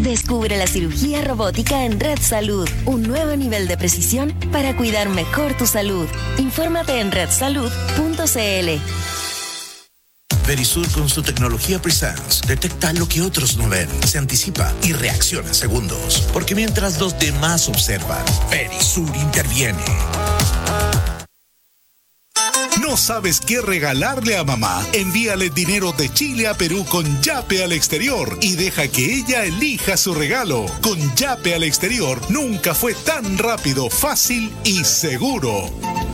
Descubre la cirugía robótica en Red Salud, un nuevo nivel de precisión para cuidar mejor tu salud. Infórmate en redsalud.cl. Verisur con su tecnología Presence detecta lo que otros no ven, se anticipa y reacciona en segundos. Porque mientras los demás observan, Verisur interviene. ¿No sabes qué regalarle a mamá? Envíale dinero de Chile a Perú con Yape al exterior y deja que ella elija su regalo. Con Yape al exterior nunca fue tan rápido, fácil y seguro.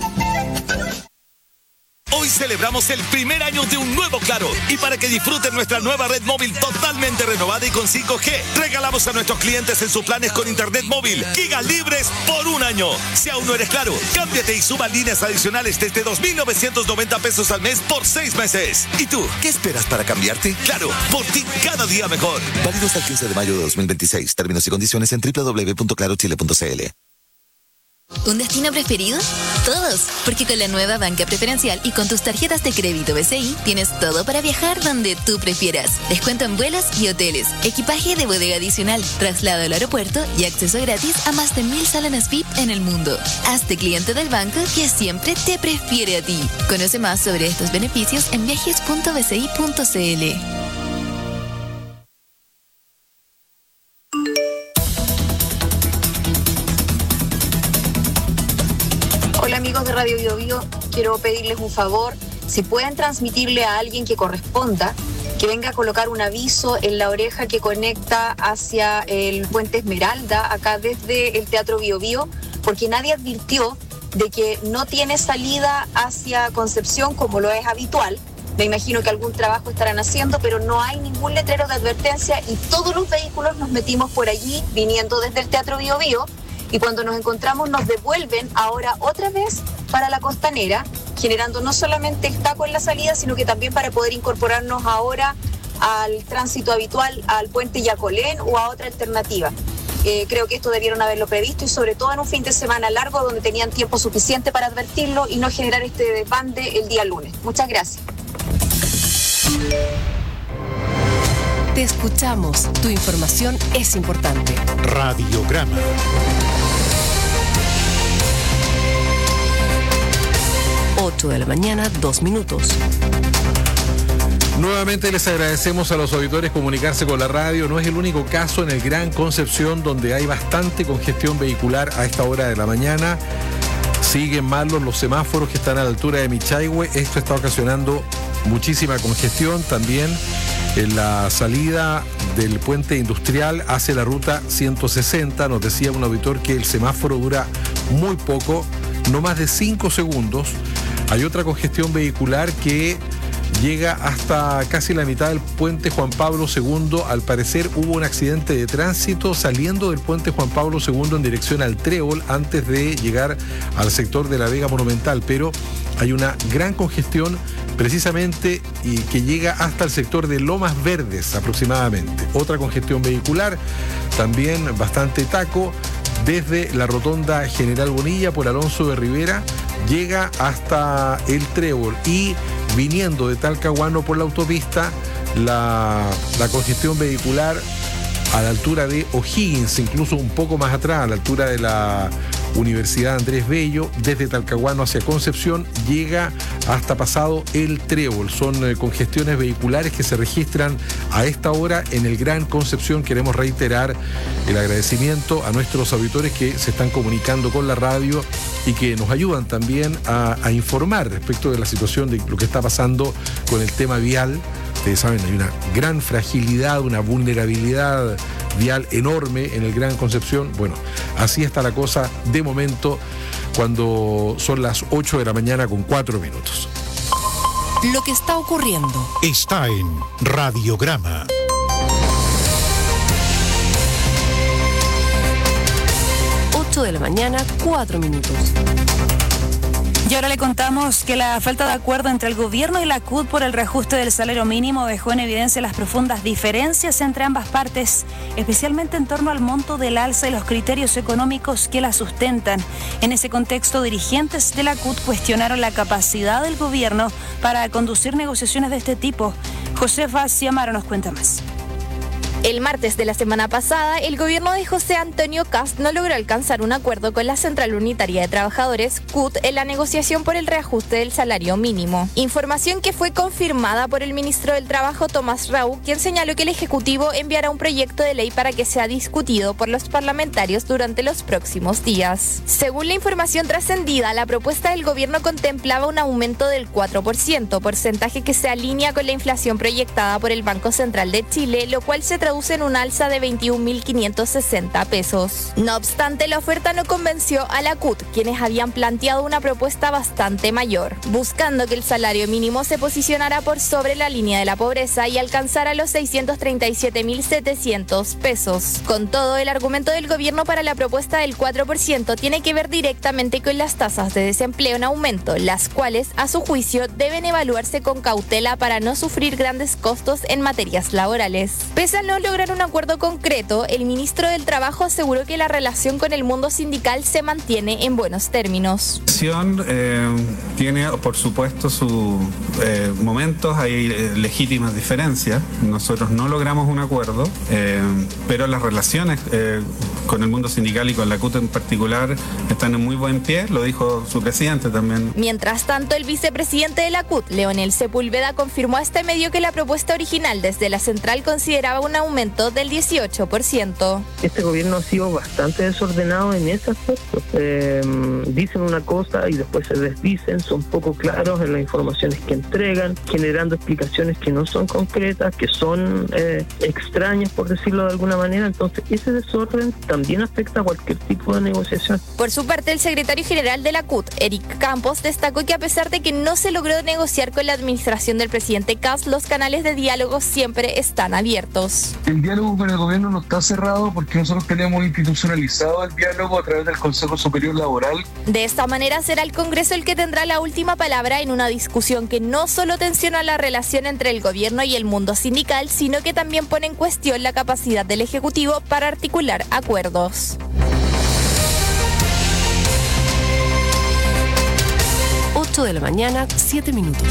Hoy celebramos el primer año de un nuevo Claro. Y para que disfruten nuestra nueva red móvil totalmente renovada y con 5G, regalamos a nuestros clientes en sus planes con internet móvil gigas libres por un año. Si aún no eres Claro, cámbiate y suba líneas adicionales desde 2,990 pesos al mes por 6 meses. ¿Y tú, qué esperas para cambiarte? Claro, por ti cada día mejor. Válido hasta el 15 de mayo de 2026. Términos y condiciones en www.clarochile.cl. ¿Un destino preferido? Todos, porque con la nueva banca preferencial y con tus tarjetas de crédito BCI tienes todo para viajar donde tú prefieras. Descuento en vuelos y hoteles, equipaje de bodega adicional, traslado al aeropuerto y acceso gratis a más de 1,000 salones VIP en el mundo. Hazte cliente del banco que siempre te prefiere a ti. Conoce más sobre estos beneficios en viajes.bci.cl. Hola amigos de Radio Bio Bio, quiero pedirles un favor, si pueden transmitirle a alguien que corresponda, que venga a colocar un aviso en la oreja que conecta hacia el Puente Esmeralda, acá desde el Teatro Bio Bio, porque nadie advirtió de que no tiene salida hacia Concepción como lo es habitual. Me imagino que algún trabajo estarán haciendo, pero no hay ningún letrero de advertencia y todos los vehículos nos metimos por allí viniendo desde el Teatro Bio Bio. Y cuando nos encontramos nos devuelven ahora otra vez para la Costanera, generando no solamente el taco en la salida, sino que también para poder incorporarnos ahora al tránsito habitual, al puente Yacolén o a otra alternativa. Creo que esto debieron haberlo previsto y sobre todo en un fin de semana largo donde tenían tiempo suficiente para advertirlo y no generar este desbande el día lunes. Muchas gracias. Te escuchamos. Tu información es importante. Radiograma. De la mañana, 2 minutos. Nuevamente les agradecemos a los auditores comunicarse con la radio. No es el único caso en el Gran Concepción donde hay bastante congestión vehicular a esta hora de la mañana. Siguen malos los semáforos que están a la altura de Michaihue. Esto está ocasionando muchísima congestión. También en la salida del puente industrial hacia la ruta 160. Nos decía un auditor que el semáforo dura muy poco, no más de 5 segundos. Hay otra congestión vehicular que llega hasta casi la mitad del puente Juan Pablo II. Al parecer hubo un accidente de tránsito saliendo del puente Juan Pablo II en dirección al Trébol antes de llegar al sector de la Vega Monumental, pero hay una gran congestión precisamente y que llega hasta el sector de Lomas Verdes aproximadamente. Otra congestión vehicular, también bastante taco, desde la rotonda General Bonilla por Alonso de Rivera, llega hasta el Trébol y viniendo de Talcahuano por la autopista, la congestión vehicular a la altura de O'Higgins, incluso un poco más atrás, a la altura de la Universidad Andrés Bello, desde Talcahuano hacia Concepción, llega hasta pasado el Trébol. Son congestiones vehiculares que se registran a esta hora en el Gran Concepción. Queremos reiterar el agradecimiento a nuestros auditores que se están comunicando con la radio y que nos ayudan también a informar respecto de la situación de lo que está pasando con el tema vial. Ustedes saben, hay una gran fragilidad, una vulnerabilidad vial enorme en el Gran Concepción. Bueno, así está la cosa de momento cuando son las 8 de la mañana con 4 minutos. Lo que está ocurriendo está en Radiograma. 8 de la mañana, 4 minutos. Y ahora le contamos que la falta de acuerdo entre el gobierno y la CUT por el reajuste del salario mínimo dejó en evidencia las profundas diferencias entre ambas partes, especialmente en torno al monto del alza y los criterios económicos que la sustentan. En ese contexto, dirigentes de la CUT cuestionaron la capacidad del gobierno para conducir negociaciones de este tipo. Josefa Ciamaro nos cuenta más. El martes de la semana pasada, el gobierno de José Antonio Kast no logró alcanzar un acuerdo con la Central Unitaria de Trabajadores, CUT, en la negociación por el reajuste del salario mínimo. Información que fue confirmada por el ministro del Trabajo, Tomás Raúl, quien señaló que el Ejecutivo enviará un proyecto de ley para que sea discutido por los parlamentarios durante los próximos días. Según la información trascendida, la propuesta del gobierno contemplaba un aumento del 4%, porcentaje que se alinea con la inflación proyectada por el Banco Central de Chile, lo cual se traduce en un alza de 21.560 pesos. No obstante, la oferta no convenció a la CUT, quienes habían planteado una propuesta bastante mayor, buscando que el salario mínimo se posicionara por sobre la línea de la pobreza y alcanzara los 637.700 pesos. Con todo, el argumento del gobierno para la propuesta del 4% tiene que ver directamente con las tasas de desempleo en aumento, las cuales, a su juicio, deben evaluarse con cautela para no sufrir grandes costos en materias laborales. Pese a no lograr un acuerdo concreto, el ministro del Trabajo aseguró que la relación con el mundo sindical se mantiene en buenos términos. Tiene, por supuesto, sus momentos, hay legítimas diferencias. Nosotros no logramos un acuerdo, pero las relaciones con el mundo sindical y con la CUT en particular están en muy buen pie, lo dijo su presidente también. Mientras tanto, el vicepresidente de la CUT, Leonel Sepúlveda, confirmó a este medio que la propuesta original desde la central consideraba un aumento del 18%. Este gobierno ha sido bastante desordenado en ese aspecto. Dicen una cosa y después se desdicen, son poco claros en las informaciones que entregan, generando explicaciones que no son concretas, que son extrañas, por decirlo de alguna manera. Entonces, ese desorden también afecta a cualquier tipo de negociación. Por su parte, el secretario general de la CUT, Eric Campos, destacó que a pesar de que no se logró negociar con la administración del presidente Kast, los canales de diálogo siempre están abiertos. El diálogo con el gobierno no está cerrado porque nosotros tenemos institucionalizado el diálogo a través del Consejo Superior Laboral. De esta manera será el Congreso el que tendrá la última palabra en una discusión que no solo tensiona la relación entre el gobierno y el mundo sindical, sino que también pone en cuestión la capacidad del Ejecutivo para articular acuerdos. 8 de la mañana, 7 minutos.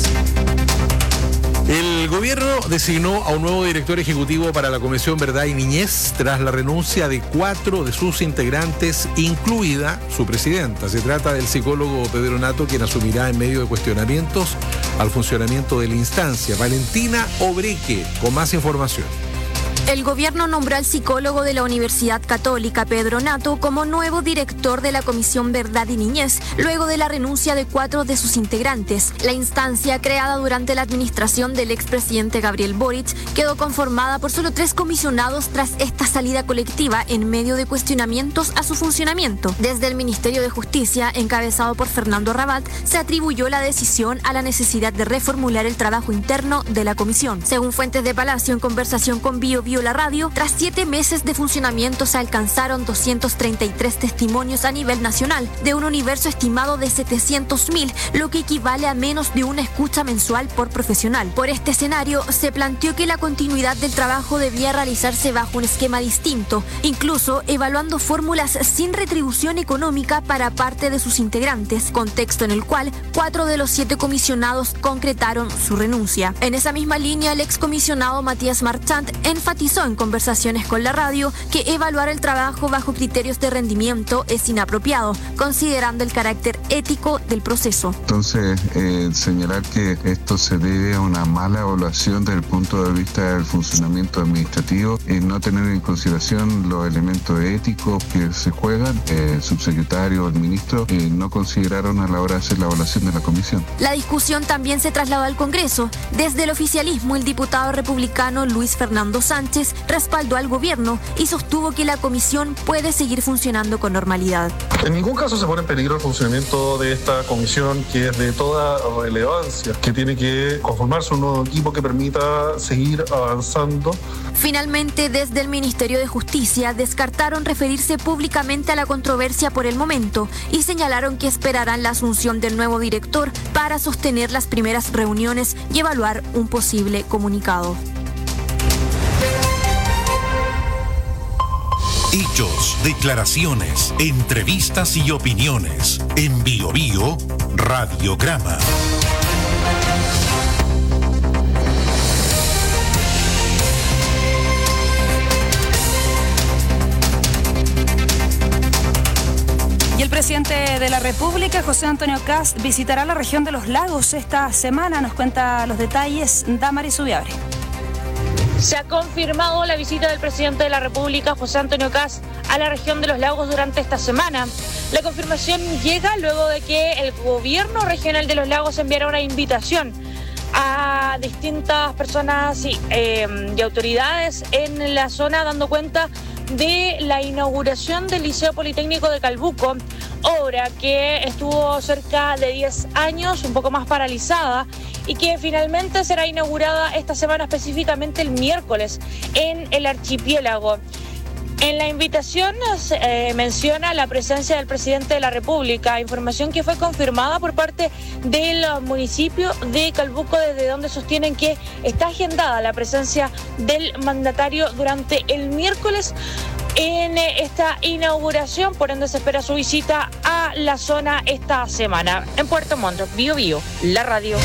El gobierno designó a un nuevo director ejecutivo para la Comisión Verdad y Niñez tras la renuncia de 4 de sus integrantes, incluida su presidenta. Se trata del psicólogo Pedro Nato, quien asumirá en medio de cuestionamientos al funcionamiento de la instancia. Valentina Obreque, con más información. El gobierno nombró al psicólogo de la Universidad Católica, Pedro Nato, como nuevo director de la Comisión Verdad y Niñez, luego de la renuncia de 4 de sus integrantes. La instancia, creada durante la administración del expresidente Gabriel Boric, quedó conformada por solo 3 comisionados tras esta salida colectiva en medio de cuestionamientos a su funcionamiento. Desde el Ministerio de Justicia, encabezado por Fernando Rabat, se atribuyó la decisión a la necesidad de reformular el trabajo interno de la comisión. Según fuentes de Palacio en conversación con Bio la radio, tras 7 meses de funcionamiento se alcanzaron 233 testimonios a nivel nacional, de un universo estimado de 700.000, lo que equivale a menos de una escucha mensual por profesional. Por este escenario, se planteó que la continuidad del trabajo debía realizarse bajo un esquema distinto, incluso evaluando fórmulas sin retribución económica para parte de sus integrantes, contexto en el cual 4 de los 7 comisionados concretaron su renuncia. En esa misma línea, el excomisionado Matías Marchant enfatizó en conversaciones con la radio que evaluar el trabajo bajo criterios de rendimiento es inapropiado, considerando el carácter ético del proceso. Entonces, señalar que esto se debe a una mala evaluación desde el punto de vista del funcionamiento administrativo y no tener en consideración los elementos éticos que se juegan, el subsecretario o el ministro no consideraron a la hora de hacer la evaluación de la comisión. La discusión también se trasladó al Congreso. Desde el oficialismo, el diputado republicano Luis Fernando Sánchez respaldó al gobierno y sostuvo que la comisión puede seguir funcionando con normalidad. En ningún caso se pone en peligro el funcionamiento de esta comisión, que es de toda relevancia, que tiene que conformarse un nuevo equipo que permita seguir avanzando. Finalmente, desde el Ministerio de Justicia descartaron referirse públicamente a la controversia por el momento y señalaron que esperarán la asunción del nuevo director para sostener las primeras reuniones y evaluar un posible comunicado. Hechos, declaraciones, entrevistas y opiniones. En Bio Bio, Radiograma. presidente de la República, José Antonio Kast, visitará la región de Los Lagos esta semana. Nos cuenta los detalles Damaris Ubiabre. Se ha confirmado la visita del presidente de la República, José Antonio Kast, a la región de Los Lagos durante esta semana. La confirmación llega luego de que el gobierno regional de Los Lagos enviara una invitación a distintas personas y autoridades en la zona, dando cuenta de la inauguración del Liceo Politécnico de Calbuco, obra que estuvo cerca de 10 años, un poco más paralizada, y que finalmente será inaugurada esta semana, específicamente el miércoles, en el archipiélago. En la invitación se menciona la presencia del presidente de la República, información que fue confirmada por parte del municipio de Calbuco, desde donde sostienen que está agendada la presencia del mandatario durante el miércoles en esta inauguración, por ende se espera su visita a la zona esta semana. En Puerto Montt, Bío Bío, la radio.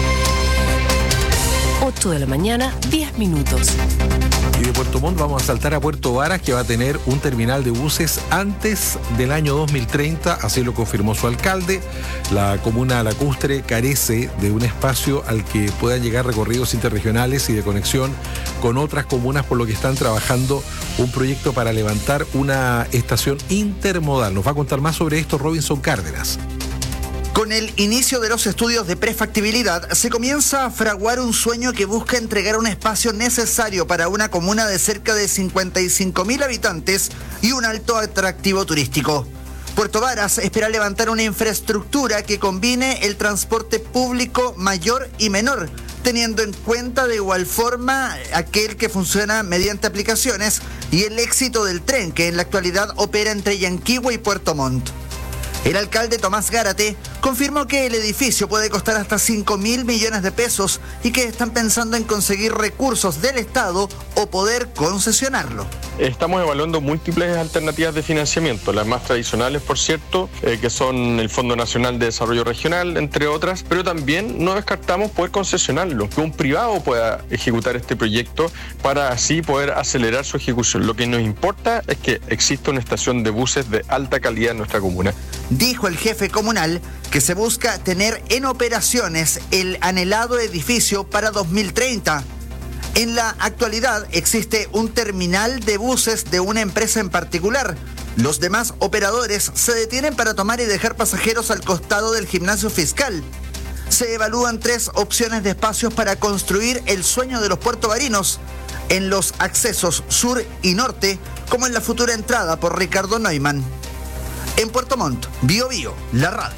8 de la mañana, 10 minutos. Y de Puerto Montt vamos a saltar a Puerto Varas, que va a tener un terminal de buses antes del año 2030, así lo confirmó su alcalde. La comuna lacustre carece de un espacio al que puedan llegar recorridos interregionales y de conexión con otras comunas, por lo que están trabajando un proyecto para levantar una estación intermodal. Nos va a contar más sobre esto Robinson Cárdenas. Con el inicio de los estudios de prefactibilidad, se comienza a fraguar un sueño que busca entregar un espacio necesario para una comuna de cerca de 55.000 habitantes y un alto atractivo turístico. Puerto Varas espera levantar una infraestructura que combine el transporte público mayor y menor, teniendo en cuenta de igual forma aquel que funciona mediante aplicaciones y el éxito del tren que en la actualidad opera entre Yanquihue y Puerto Montt. El alcalde Tomás Gárate confirmó que el edificio puede costar hasta 5.000 millones de pesos y que están pensando en conseguir recursos del Estado o poder concesionarlo. Estamos evaluando múltiples alternativas de financiamiento, las más tradicionales, por cierto, que son el Fondo Nacional de Desarrollo Regional, entre otras, pero también no descartamos poder concesionarlo, que un privado pueda ejecutar este proyecto para así poder acelerar su ejecución. Lo que nos importa es que exista una estación de buses de alta calidad en nuestra comuna. Dijo el jefe comunal que se busca tener en operaciones el anhelado edificio para 2030. En la actualidad existe un terminal de buses de una empresa en particular. Los demás operadores se detienen para tomar y dejar pasajeros al costado del gimnasio fiscal. Se evalúan 3 opciones de espacios para construir el sueño de los puertovarinos en los accesos sur y norte, como en la futura entrada por Ricardo Neumann. En Puerto Montt, Bío Bío, la radio.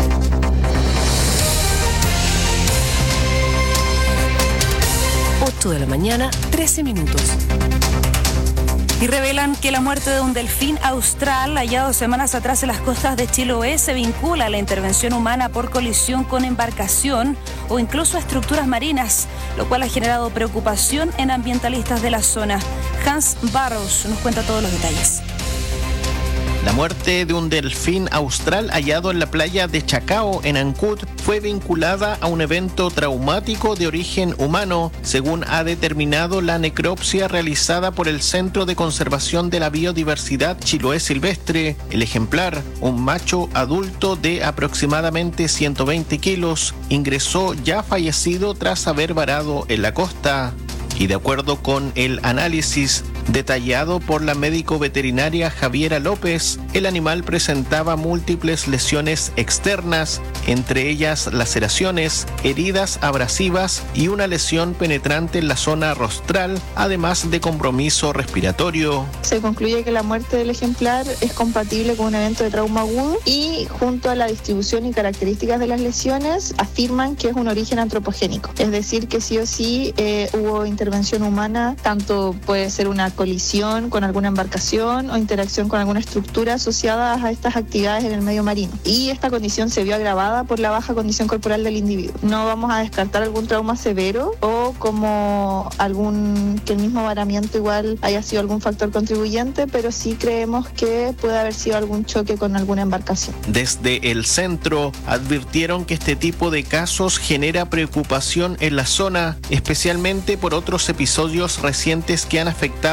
De la mañana, 13 minutos. Y revelan que la muerte de un delfín austral hallado semanas atrás en las costas de Chiloé se vincula a la intervención humana por colisión con embarcación o incluso a estructuras marinas, lo cual ha generado preocupación en ambientalistas de la zona. Hans Barros nos cuenta todos los detalles. La muerte de un delfín austral hallado en la playa de Chacao, en Ancud, fue vinculada a un evento traumático de origen humano, según ha determinado la necropsia realizada por el Centro de Conservación de la Biodiversidad Chiloé Silvestre. El ejemplar, un macho adulto de aproximadamente 120 kilos, ingresó ya fallecido tras haber varado en la costa. Y de acuerdo con el análisis detallado por la médico veterinaria Javiera López, el animal presentaba múltiples lesiones externas, entre ellas laceraciones, heridas abrasivas y una lesión penetrante en la zona rostral, además de compromiso respiratorio. Se concluye que la muerte del ejemplar es compatible con un evento de trauma agudo y, junto a la distribución y características de las lesiones, afirman que es un origen antropogénico. Es decir, que sí o sí hubo intervención humana, tanto puede ser una colisión con alguna embarcación o interacción con alguna estructura asociada a estas actividades en el medio marino. Y esta condición se vio agravada por la baja condición corporal del individuo. No vamos a descartar algún trauma severo o como que el mismo varamiento igual haya sido algún factor contribuyente, pero sí creemos que puede haber sido algún choque con alguna embarcación. Desde el centro advirtieron que este tipo de casos genera preocupación en la zona, especialmente por otros episodios recientes que han afectado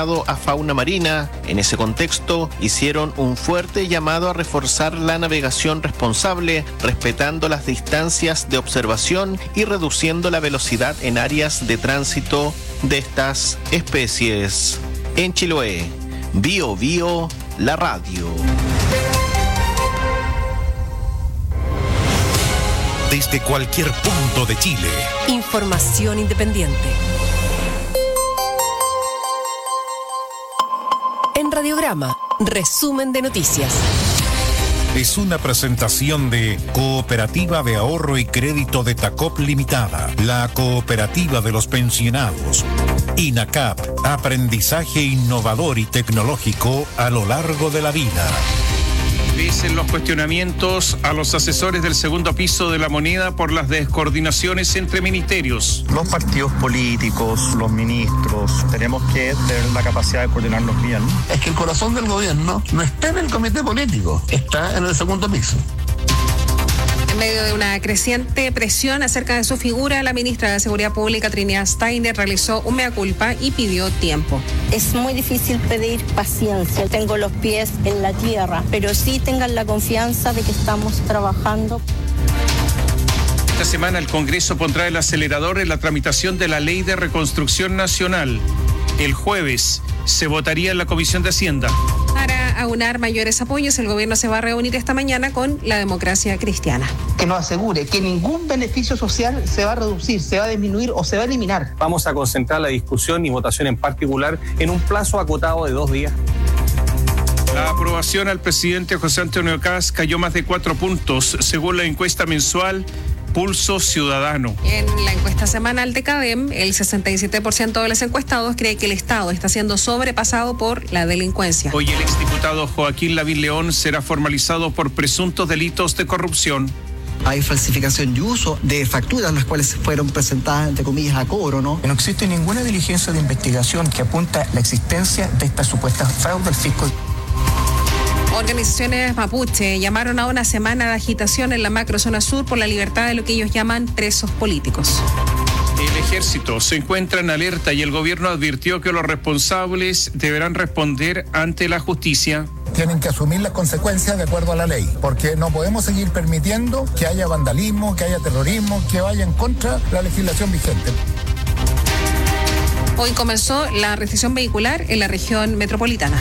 afectado a fauna marina. En ese contexto, hicieron un fuerte llamado a reforzar la navegación responsable, respetando las distancias de observación y reduciendo la velocidad en áreas de tránsito de estas especies. En Chiloé, Bio Bio, la radio. Desde cualquier punto de Chile. Información independiente. En Radiograma, resumen de noticias. Es una presentación de Cooperativa de Ahorro y Crédito de Tacop Limitada, la cooperativa de los pensionados. INACAP, aprendizaje innovador y tecnológico a lo largo de la vida. Dicen los cuestionamientos a los asesores del segundo piso de la Moneda por las descoordinaciones entre ministerios. Los partidos políticos, los ministros, tenemos que tener la capacidad de coordinarnos bien. Es que el corazón del gobierno no está en el comité político, está en el segundo piso. En medio de una creciente presión acerca de su figura, la ministra de Seguridad Pública, Trinidad Steiner, realizó un mea culpa y pidió tiempo. Es muy difícil pedir paciencia. Tengo los pies en la tierra, pero sí tengan la confianza de que estamos trabajando. Esta semana el Congreso pondrá el acelerador en la tramitación de la Ley de Reconstrucción Nacional. El jueves se votaría en la Comisión de Hacienda. Para aunar mayores apoyos, el gobierno se va a reunir esta mañana con la Democracia Cristiana. Que nos asegure que ningún beneficio social se va a reducir, se va a disminuir o se va a eliminar. Vamos a concentrar la discusión y votación en particular en un plazo acotado de 2 días. La aprobación al presidente José Antonio Kast cayó más de 4 puntos, según la encuesta mensual Pulso Ciudadano. En la encuesta semanal de CADEM, el 67% de los encuestados cree que el Estado está siendo sobrepasado por la delincuencia. Hoy el exdiputado Joaquín Lavín León será formalizado por presuntos delitos de corrupción. Hay falsificación y uso de facturas, las cuales fueron presentadas, entre comillas, a cobro, ¿no? No existe ninguna diligencia de investigación que apunta a la existencia de esta supuesta fraude al fisco. Organizaciones mapuche llamaron a una semana de agitación en la macrozona sur por la libertad de lo que ellos llaman presos políticos. El ejército se encuentra en alerta y el gobierno advirtió que los responsables deberán responder ante la justicia. Tienen que asumir las consecuencias de acuerdo a la ley, porque no podemos seguir permitiendo que haya vandalismo, que haya terrorismo, que vaya en contra de la legislación vigente. Hoy comenzó la restricción vehicular en la región metropolitana.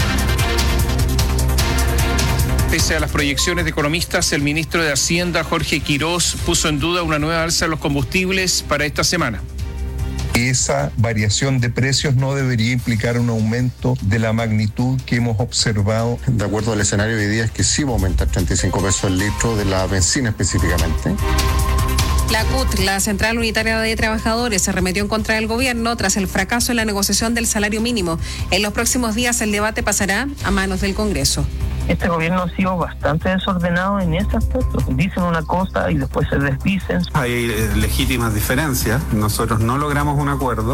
Pese a las proyecciones de economistas, el ministro de Hacienda, Jorge Quirós, puso en duda una nueva alza en los combustibles para esta semana. Esa variación de precios no debería implicar un aumento de la magnitud que hemos observado. De acuerdo al escenario de hoy día es que sí va a aumentar 35 pesos el litro de la benzina específicamente. La CUT, la Central Unitaria de Trabajadores, se arremetió en contra del gobierno tras el fracaso en la negociación del salario mínimo. En los próximos días el debate pasará a manos del Congreso. Este gobierno ha sido bastante desordenado en ese aspecto. Dicen una cosa y después se desdicen. Hay legítimas diferencias. Nosotros no logramos un acuerdo.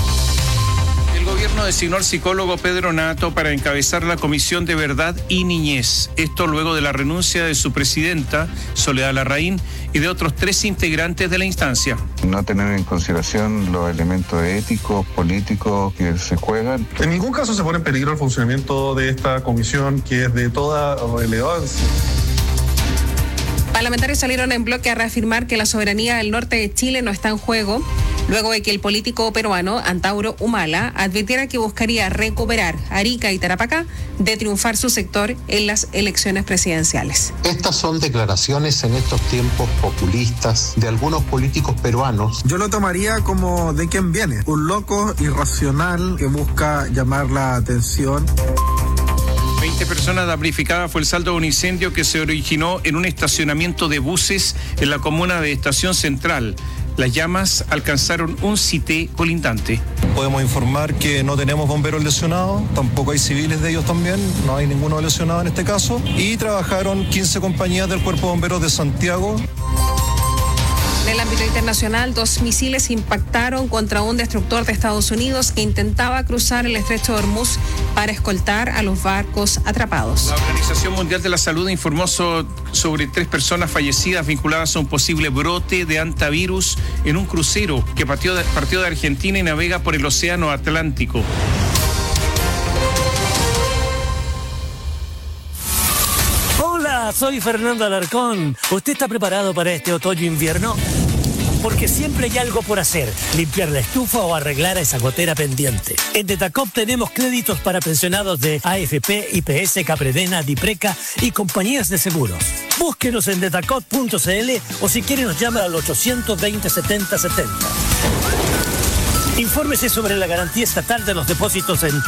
El gobierno designó al psicólogo Pedro Nato para encabezar la Comisión de Verdad y Niñez. Esto luego de la renuncia de su presidenta, Soledad Larraín, y de otros 3 integrantes de la instancia. No tener en consideración los elementos éticos, políticos que se juegan. En ningún caso se pone en peligro el funcionamiento de esta comisión, que es de toda relevancia. Parlamentarios salieron en bloque a reafirmar que la soberanía del norte de Chile no está en juego, luego de que el político peruano Antauro Humala advirtiera que buscaría recuperar Arica y Tarapacá de triunfar su sector en las elecciones presidenciales. Estas son declaraciones en estos tiempos populistas de algunos políticos peruanos. Yo lo tomaría como de quién viene, un loco irracional que busca llamar la atención. 20 personas damnificadas fue el saldo de un incendio que se originó en un estacionamiento de buses en la comuna de Estación Central. Las llamas alcanzaron un sitio colindante. Podemos informar que no tenemos bomberos lesionados, tampoco hay civiles de ellos también, no hay ninguno lesionado en este caso. Y trabajaron 15 compañías del Cuerpo de Bomberos de Santiago. En el ámbito internacional, 2 misiles impactaron contra un destructor de Estados Unidos que intentaba cruzar el estrecho de Hormuz para escoltar a los barcos atrapados. La Organización Mundial de la Salud informó sobre 3 personas fallecidas vinculadas a un posible brote de hantavirus en un crucero que partió de Argentina y navega por el Océano Atlántico. Hola, soy Fernando Alarcón. ¿Usted está preparado para este otoño-invierno? Porque siempre hay algo por hacer, limpiar la estufa o arreglar esa gotera pendiente. En Detacop tenemos créditos para pensionados de AFP, IPS, Capredena, Dipreca y compañías de seguros. Búsquenos en detacop.cl o si quiere nos llama al 820-7070. Infórmese sobre la garantía estatal de los depósitos en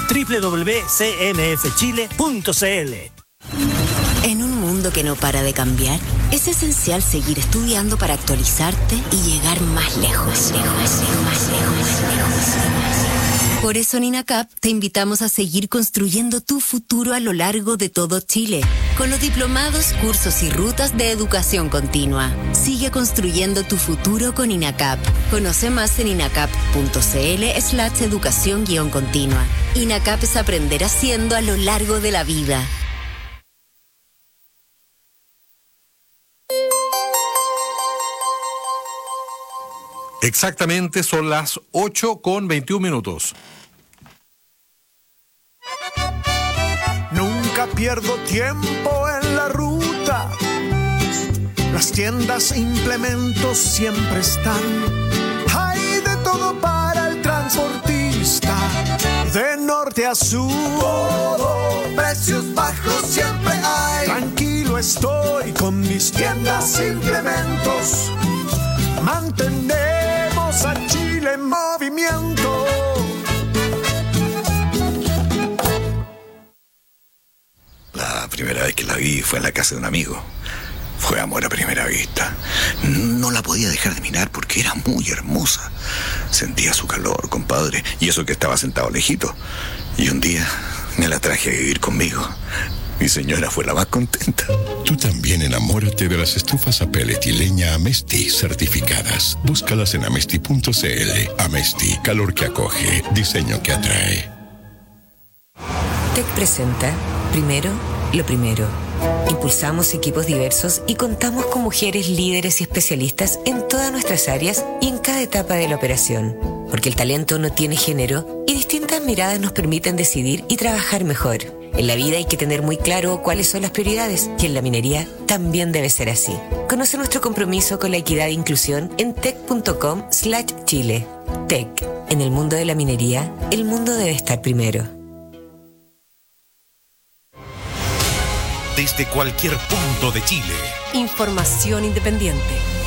www.cmfchile.cl. En un mundo que no para de cambiar, es esencial seguir estudiando para actualizarte y llegar más lejos. Por eso en INACAP te invitamos a seguir construyendo tu futuro a lo largo de todo Chile, con los diplomados, cursos y rutas de educación continua. Sigue construyendo tu futuro con INACAP. Conoce más en inacap.cl/educación-continua. INACAP es aprender haciendo a lo largo de la vida. Exactamente, son las 8:21. Nunca pierdo tiempo en la ruta. Las tiendas e implementos siempre están. Hay de todo para el transportista. De norte a sur, todo, precios bajos siempre hay. Tranquilo estoy con mis tiendas e implementos. Mantenemos a Chile en movimiento. La primera vez que la vi fue en la casa de un amigo. Fue amor a primera vista. No la podía dejar de mirar porque era muy hermosa. Sentía su calor, compadre, y eso que estaba sentado lejito. Y un día me la traje a vivir conmigo. Mi señora fue la más contenta. Tú también enamórate de las estufas a pellet y leña Amesti certificadas. Búscalas en amesti.cl. Amesti, calor que acoge, diseño que atrae. TEC presenta Primero, lo primero. Impulsamos equipos diversos y contamos con mujeres líderes y especialistas en todas nuestras áreas y en cada etapa de la operación. Porque el talento no tiene género y distintas miradas nos permiten decidir y trabajar mejor. En la vida hay que tener muy claro cuáles son las prioridades y en la minería también debe ser así. Conoce nuestro compromiso con la equidad e inclusión en tec.com/Chile. TEC. En el mundo de la minería, el mundo debe estar primero. Desde cualquier punto de Chile. Información independiente.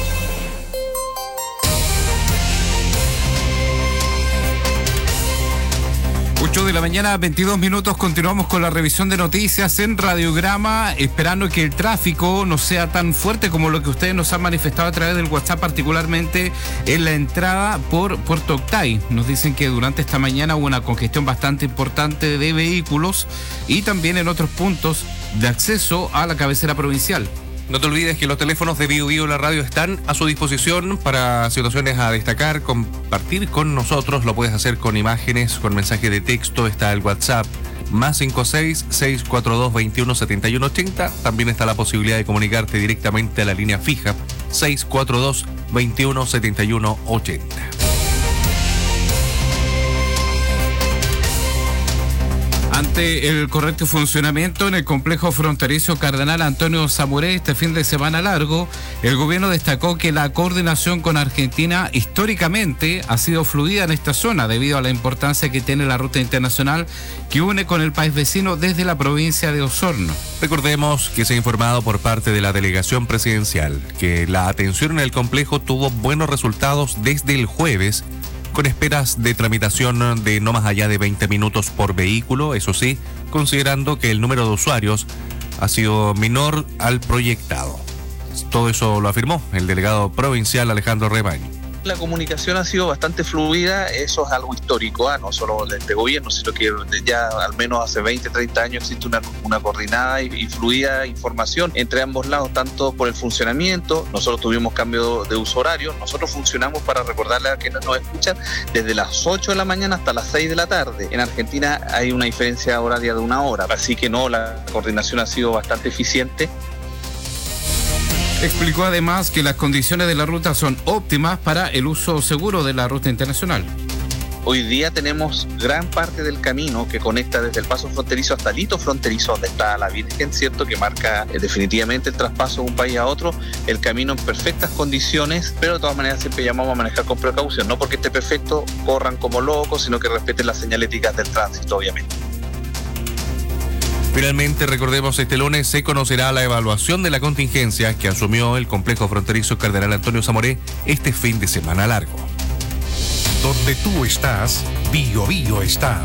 8:22 a.m, continuamos con la revisión de noticias en Radiograma, esperando que el tráfico no sea tan fuerte como lo que ustedes nos han manifestado a través del WhatsApp, particularmente en la entrada por Puerto Octay. Nos dicen que durante esta mañana hubo una congestión bastante importante de vehículos y también en otros puntos de acceso a la cabecera provincial. No te olvides que los teléfonos de Bio Bio La Radio están a su disposición para situaciones a destacar, compartir con nosotros. Lo puedes hacer con imágenes, con mensaje de texto. Está el WhatsApp +56 642 21 71 80. También está la posibilidad de comunicarte directamente a la línea fija 642 21 71 80. Ante el correcto funcionamiento en el complejo fronterizo Cardenal Antonio Samuré este fin de semana largo, el gobierno destacó que la coordinación con Argentina históricamente ha sido fluida en esta zona debido a la importancia que tiene la ruta internacional que une con el país vecino desde la provincia de Osorno. Recordemos que se ha informado por parte de la delegación presidencial que la atención en el complejo tuvo buenos resultados desde el jueves, con esperas de tramitación de no más allá de 20 minutos por vehículo, eso sí, considerando que el número de usuarios ha sido menor al proyectado. Todo eso lo afirmó el delegado provincial Alejandro Rebaño. La comunicación ha sido bastante fluida, eso es algo histórico, no solo de este gobierno, sino que ya al menos hace 20, 30 años existe una coordinada y fluida información entre ambos lados, tanto por el funcionamiento. Nosotros tuvimos cambio de uso horario, nosotros funcionamos, para recordarle a quienes nos escuchan, desde las 8 de la mañana hasta las 6 de la tarde. En Argentina hay una diferencia horaria de 1 hora, así que no, la coordinación ha sido bastante eficiente. Explicó además que las condiciones de la ruta son óptimas para el uso seguro de la ruta internacional. Hoy día tenemos gran parte del camino que conecta desde el paso fronterizo hasta el hito fronterizo, donde está la Virgen, ¿cierto?, que marca definitivamente el traspaso de un país a otro, el camino en perfectas condiciones, pero de todas maneras siempre llamamos a manejar con precaución, no porque esté perfecto, corran como locos, sino que respeten las señaléticas del tránsito, obviamente. Finalmente, recordemos, este lunes se conocerá la evaluación de la contingencia que asumió el complejo fronterizo Cardenal Antonio Zamoré este fin de semana largo. Donde tú estás, Bio Bio está.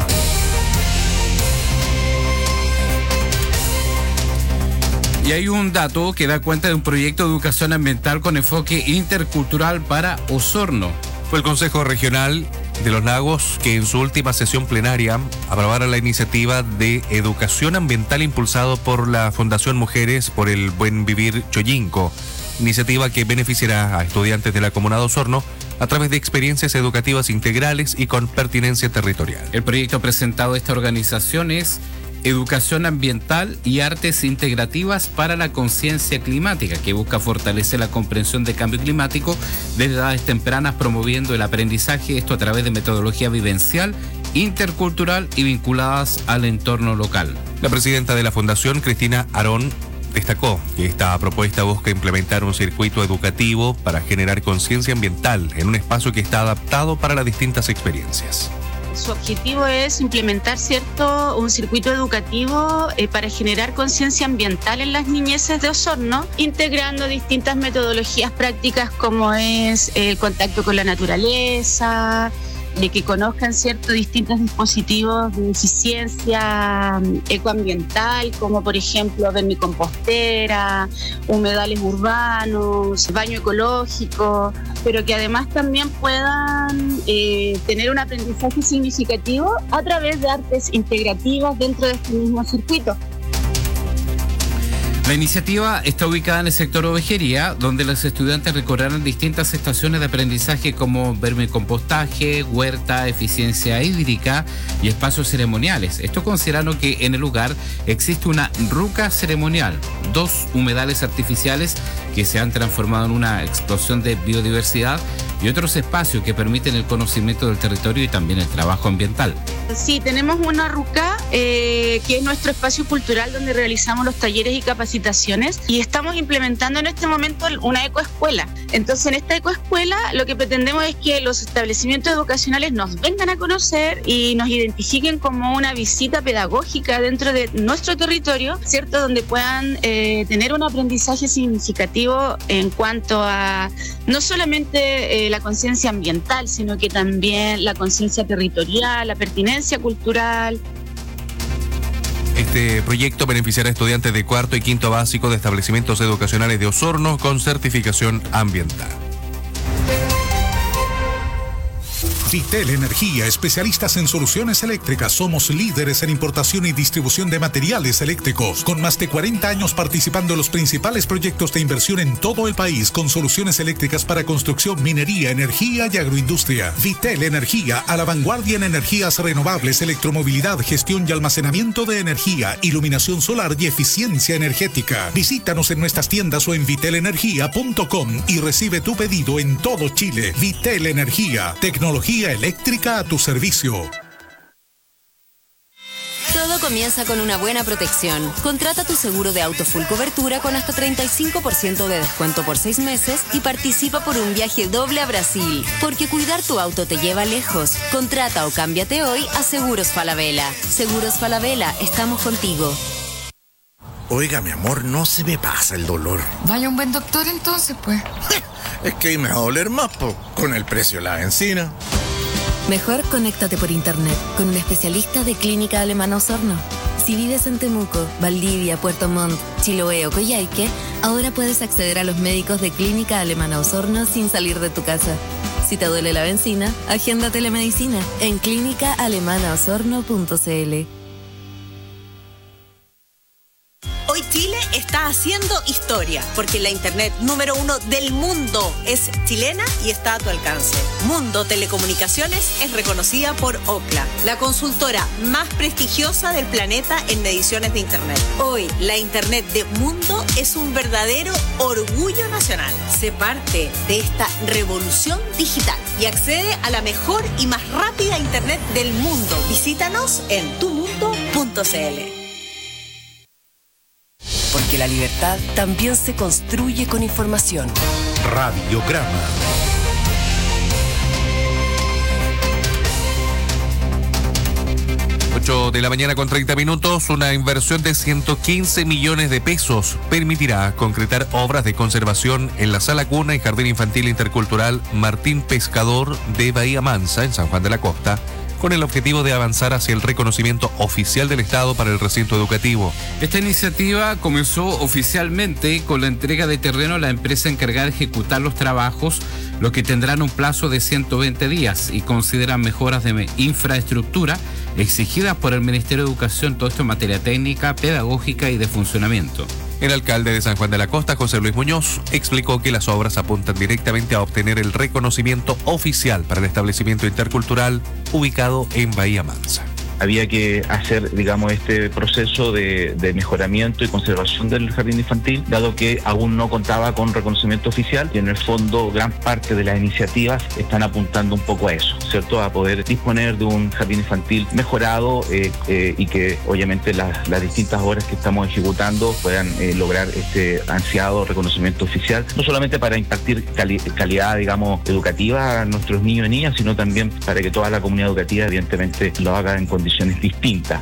Y hay un dato que da cuenta de un proyecto de educación ambiental con enfoque intercultural para Osorno. Fue el Consejo Regional de los Lagos que en su última sesión plenaria aprobara la iniciativa de educación ambiental impulsado por la Fundación Mujeres por el Buen Vivir Choyinco, iniciativa que beneficiará a estudiantes de la comuna de Osorno a través de experiencias educativas integrales y con pertinencia territorial. El proyecto presentado de esta organización es Educación Ambiental y Artes Integrativas para la Conciencia Climática, que busca fortalecer la comprensión del cambio climático desde edades tempranas, promoviendo el aprendizaje, esto a través de metodología vivencial, intercultural y vinculadas al entorno local. La presidenta de la Fundación, Cristina Arón, destacó que esta propuesta busca implementar un circuito educativo para generar conciencia ambiental en un espacio que está adaptado para las distintas experiencias. Su objetivo es implementar, un circuito educativo para generar conciencia ambiental en las niñeces de Osorno, integrando distintas metodologías prácticas como es el contacto con la naturaleza, de que conozcan distintos dispositivos de eficiencia ecoambiental, como por ejemplo vermicompostera, humedales urbanos, baño ecológico, pero que además también puedan tener un aprendizaje significativo a través de artes integrativas dentro de este mismo circuito. La iniciativa está ubicada en el sector Ovejería, donde los estudiantes recorrerán distintas estaciones de aprendizaje como vermicompostaje, huerta, eficiencia hídrica y espacios ceremoniales. Esto considerando que en el lugar existe una ruca ceremonial, 2 humedales artificiales que se han transformado en una explosión de biodiversidad y otros espacios que permiten el conocimiento del territorio y también el trabajo ambiental. Sí, tenemos una ruca que es nuestro espacio cultural donde realizamos los talleres y capacitaciones, y estamos implementando en este momento una ecoescuela. Entonces, en esta ecoescuela lo que pretendemos es que los establecimientos educacionales nos vengan a conocer y nos identifiquen como una visita pedagógica dentro de nuestro territorio, ¿cierto?, donde puedan tener un aprendizaje significativo en cuanto a no solamente la conciencia ambiental, sino que también la conciencia territorial, la pertinencia cultural. Este proyecto beneficiará a estudiantes de cuarto y quinto básico de establecimientos educacionales de Osorno con certificación ambiental. Vitel Energía, especialistas en soluciones eléctricas. Somos líderes en importación y distribución de materiales eléctricos, con más de 40 años participando en los principales proyectos de inversión en todo el país, con soluciones eléctricas para construcción, minería, energía y agroindustria. Vitel Energía, a la vanguardia en energías renovables, electromovilidad, gestión y almacenamiento de energía, iluminación solar y eficiencia energética. Visítanos en nuestras tiendas o en vitelenergia.com y recibe tu pedido en todo Chile. Vitel Energía, tecnología eléctrica a tu servicio. Todo comienza con una buena protección. Contrata tu seguro de auto full cobertura con hasta 35% de descuento por 6 meses y participa por un viaje doble a Brasil. Porque cuidar tu auto te lleva lejos. Contrata o cámbiate hoy a Seguros Falabella. Seguros Falabella, estamos contigo. Oiga, mi amor, no se me pasa el dolor. Vaya a un buen doctor entonces, pues. Es que ahí me va a doler más, con el precio de la benzina. Mejor conéctate por internet con un especialista de Clínica Alemana Osorno. Si vives en Temuco, Valdivia, Puerto Montt, Chiloé o Coyhaique, ahora puedes acceder a los médicos de Clínica Alemana Osorno sin salir de tu casa. Si te duele la benzina, agenda telemedicina en clínicaalemanaosorno.cl. Hoy Chile está haciendo historia, porque la internet número 1 del mundo es chilena y está a tu alcance. Mundo Telecomunicaciones es reconocida por Ookla, la consultora más prestigiosa del planeta en mediciones de internet. Hoy, la internet de Mundo es un verdadero orgullo nacional. Sé parte de esta revolución digital. y accede a la mejor y más rápida internet del mundo. Visítanos en tumundo.cl. Porque la libertad también se construye con información. Radiograma. De la mañana con 30 minutos, una inversión de 115 millones de pesos permitirá concretar obras de conservación en la Sala Cuna y Jardín Infantil Intercultural Martín Pescador de Bahía Mansa, en San Juan de la Costa, con el objetivo de avanzar hacia el reconocimiento oficial del Estado para el recinto educativo. Esta iniciativa comenzó oficialmente con la entrega de terreno a la empresa encargada de ejecutar los trabajos, los que tendrán un plazo de 120 días y consideran mejoras de infraestructura exigidas por el Ministerio de Educación, todo esto en materia técnica, pedagógica y de funcionamiento. El alcalde de San Juan de la Costa, José Luis Muñoz, explicó que las obras apuntan directamente a obtener el reconocimiento oficial para el establecimiento intercultural ubicado en Bahía Mansa. Había que hacer, digamos, este proceso de mejoramiento y conservación del jardín infantil, dado que aún no contaba con reconocimiento oficial, y en el fondo gran parte de las iniciativas están apuntando un poco a eso, ¿cierto? A poder disponer de un jardín infantil mejorado y que obviamente las distintas obras que estamos ejecutando puedan lograr este ansiado reconocimiento oficial, no solamente para impartir calidad, digamos, educativa a nuestros niños y niñas, sino también para que toda la comunidad educativa evidentemente lo haga en condiciones distintas.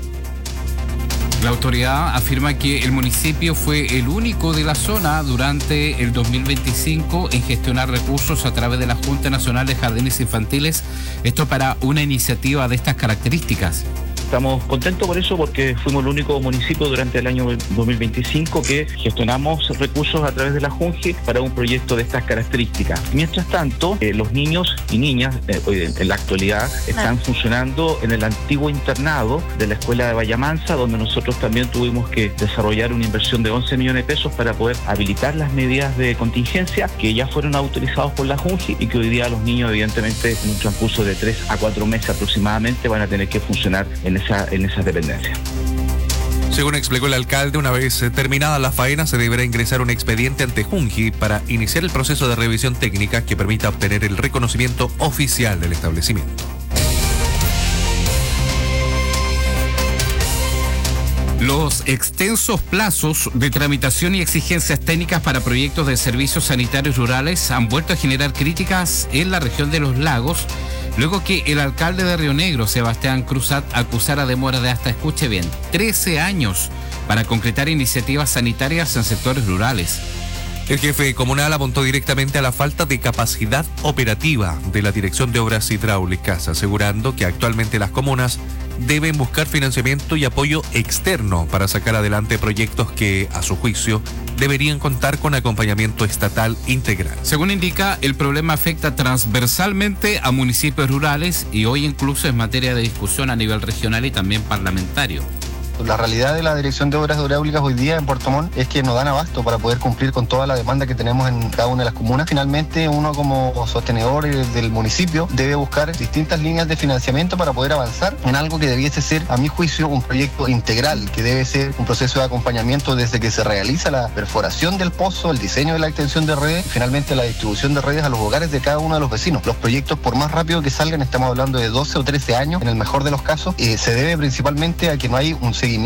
La autoridad afirma que el municipio fue el único de la zona durante el 2025 en gestionar recursos a través de la Junta Nacional de Jardines Infantiles, esto para una iniciativa de estas características. Estamos contentos por eso, porque fuimos el único municipio durante el año 2025 que gestionamos recursos a través de la JUNGI para un proyecto de estas características. Mientras tanto, los niños y niñas en la actualidad están funcionando en el antiguo internado de la escuela de Bahía Mansa, donde nosotros también tuvimos que desarrollar una inversión de 11 millones de pesos para poder habilitar las medidas de contingencia que ya fueron autorizados por la JUNGI y que hoy día los niños, evidentemente, en un transcurso de 3 a 4 meses aproximadamente, van a tener que funcionar en esas dependencias. Según explicó el alcalde, una vez terminada la faena se deberá ingresar un expediente ante JUNGI para iniciar el proceso de revisión técnica que permita obtener el reconocimiento oficial del establecimiento. Los extensos plazos de tramitación y exigencias técnicas para proyectos de servicios sanitarios rurales han vuelto a generar críticas en la región de Los Lagos, luego que el alcalde de Río Negro, Sebastián Cruzat, acusara demora de hasta, escuche bien, 13 años para concretar iniciativas sanitarias en sectores rurales. El jefe comunal apuntó directamente a la falta de capacidad operativa de la Dirección de Obras Hidráulicas, asegurando que actualmente las comunas deben buscar financiamiento y apoyo externo para sacar adelante proyectos que, a su juicio, deberían contar con acompañamiento estatal integral. Según indica, el problema afecta transversalmente a municipios rurales y hoy incluso es materia de discusión a nivel regional y también parlamentario. La realidad de la Dirección de Obras Hidráulicas hoy día en Puerto Montt es que no dan abasto para poder cumplir con toda la demanda que tenemos en cada una de las comunas. Finalmente, uno como sostenedor del municipio debe buscar distintas líneas de financiamiento para poder avanzar en algo que debiese ser, a mi juicio, un proyecto integral, que debe ser un proceso de acompañamiento desde que se realiza la perforación del pozo, el diseño de la extensión de redes y finalmente la distribución de redes a los hogares de cada uno de los vecinos. Los proyectos, por más rápido que salgan, estamos hablando de 12 o 13 años, en el mejor de los casos, se debe principalmente a que no hay un seguimiento.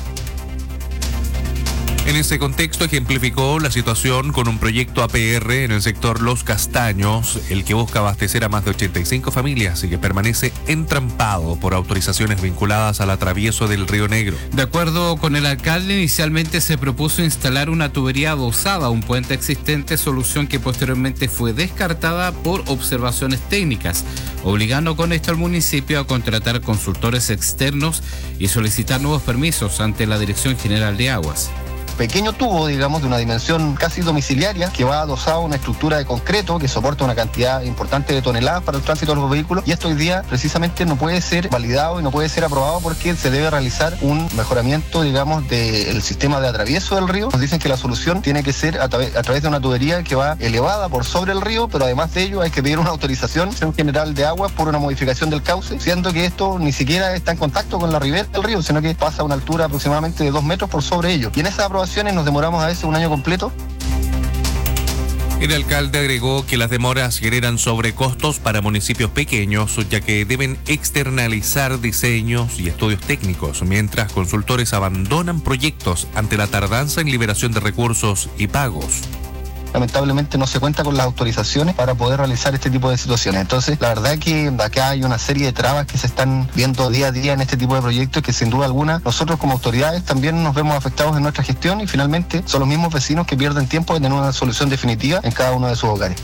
En ese contexto ejemplificó la situación con un proyecto APR en el sector Los Castaños, el que busca abastecer a más de 85 familias y que permanece entrampado por autorizaciones vinculadas al atravieso del Río Negro. De acuerdo con el alcalde, inicialmente se propuso instalar una tubería adosada a un puente existente, solución que posteriormente fue descartada por observaciones técnicas, obligando con esto al municipio a contratar consultores externos y solicitar nuevos permisos ante la Dirección General de Aguas. Pequeño tubo, digamos, de una dimensión casi domiciliaria, que va adosado a una estructura de concreto que soporta una cantidad importante de toneladas para el tránsito de los vehículos, y esto hoy día precisamente no puede ser validado y no puede ser aprobado porque se debe realizar un mejoramiento, digamos, del sistema de atravieso del río. Nos dicen que la solución tiene que ser a través de una tubería que va elevada por sobre el río, pero además de ello hay que pedir una autorización general de aguas por una modificación del cauce, siendo que esto ni siquiera está en contacto con la ribera del río, sino que pasa a una altura aproximadamente de 2 metros por sobre ello. Y en esa aprobación nos demoramos a veces un año completo. El alcalde agregó que las demoras generan sobrecostos para municipios pequeños, ya que deben externalizar diseños y estudios técnicos, mientras consultores abandonan proyectos ante la tardanza en liberación de recursos y pagos. Lamentablemente no se cuenta con las autorizaciones para poder realizar este tipo de situaciones. Entonces, la verdad que acá hay una serie de trabas que se están viendo día a día en este tipo de proyectos que sin duda alguna nosotros como autoridades también nos vemos afectados en nuestra gestión y finalmente son los mismos vecinos que pierden tiempo de tener una solución definitiva en cada uno de sus hogares.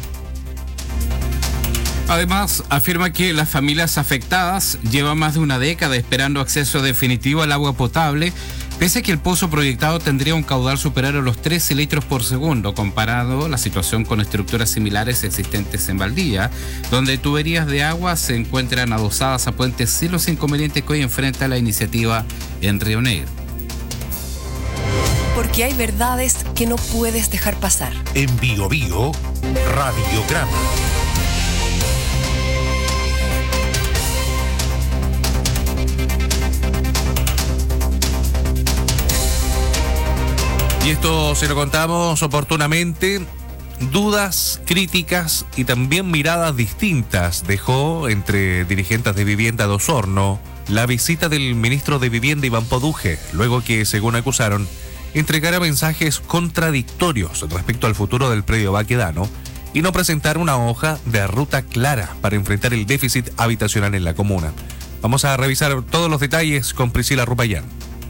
Además, afirma que las familias afectadas llevan más de una década esperando acceso definitivo al agua potable, pese a que el pozo proyectado tendría un caudal superior a los 13 litros por segundo, comparado la situación con estructuras similares existentes en Valdivia, donde tuberías de agua se encuentran adosadas a puentes sin los inconvenientes que hoy enfrenta la iniciativa en Río Negro. Porque hay verdades que no puedes dejar pasar. En Bio Bio, Radiograma. Y esto se lo contamos oportunamente. Dudas, críticas y también miradas distintas dejó entre dirigentes de vivienda de Osorno la visita del ministro de Vivienda Iván Poduje, luego que, según acusaron, entregara mensajes contradictorios respecto al futuro del predio Baquedano y no presentar una hoja de ruta clara para enfrentar el déficit habitacional en la comuna. Vamos a revisar todos los detalles con Priscila Rupayán.